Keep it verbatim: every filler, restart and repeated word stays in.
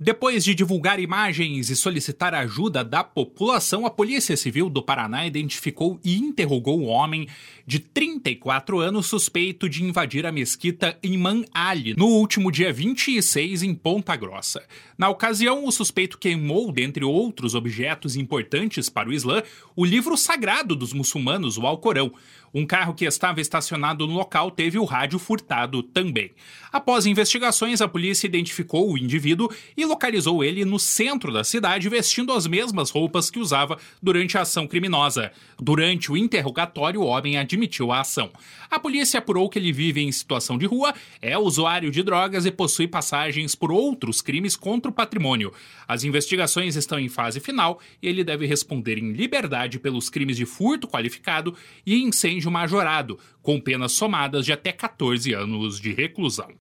Depois de divulgar imagens e solicitar a ajuda da população, a Polícia Civil do Paraná identificou e interrogou um homem de trinta e quatro anos suspeito de invadir a mesquita Imam Ali no último dia vinte e seis em Ponta Grossa. Na ocasião, o suspeito queimou, dentre outros objetos importantes para o Islã, o livro sagrado dos muçulmanos, o Alcorão. Um carro que estava estacionado no local teve o rádio furtado também. Após investigações, a polícia identificou o indivíduo e localizou ele no centro da cidade vestindo as mesmas roupas que usava durante a ação criminosa. Durante o interrogatório, o homem admitiu a ação. A polícia apurou que ele vive em situação de rua, é usuário de drogas e possui passagens por outros crimes contra o patrimônio. As investigações estão em fase final e ele deve responder em liberdade pelos crimes de furto qualificado e incêndio majorado, com penas somadas de até catorze anos de reclusão.